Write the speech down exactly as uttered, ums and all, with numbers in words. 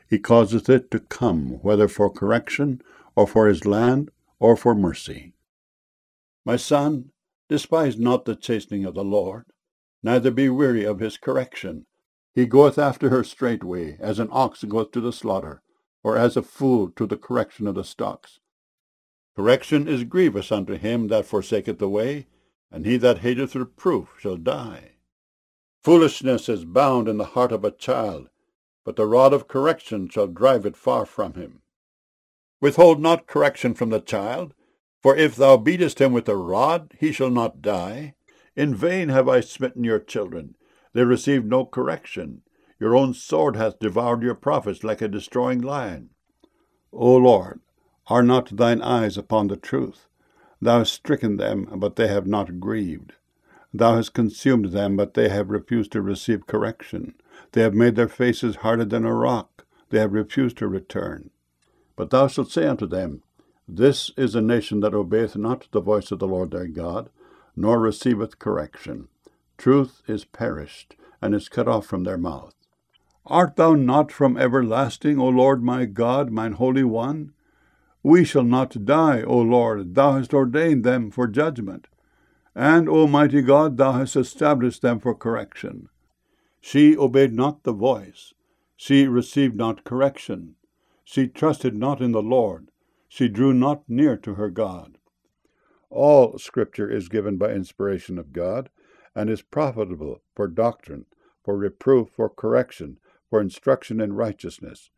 He causeth it to come, whether for correction, or for his land, or for mercy. My son, despise not the chastening of the Lord, neither be weary of his correction. He goeth after her straightway, as an ox goeth to the slaughter, or as a fool to the correction of the stocks. Correction is grievous unto him that forsaketh the way, and he that hateth reproof shall die. Foolishness is bound in the heart of a child, but the rod of correction shall drive it far from him. Withhold not correction from the child, for if thou beatest him with a rod, he shall not die. In vain have I smitten your children. They receive no correction. Your own sword hath devoured your prophets like a destroying lion. O Lord, are not thine eyes upon the truth? Thou hast stricken them, but they have not grieved. Thou hast consumed them, but they have refused to receive correction. They have made their faces harder than a rock. They have refused to return. But thou shalt say unto them, This is a nation that obeyeth not the voice of the Lord their God, nor receiveth correction. Truth is perished, and is cut off from their mouth. Art thou not from everlasting, O Lord my God, mine Holy One? We shall not die, O Lord, thou hast ordained them for judgment. And, O mighty God, thou hast established them for correction. She obeyed not the voice. She received not correction. She trusted not in the Lord. She drew not near to her God. All Scripture is given by inspiration of God, and is profitable for doctrine, for reproof, for correction, for instruction in righteousness,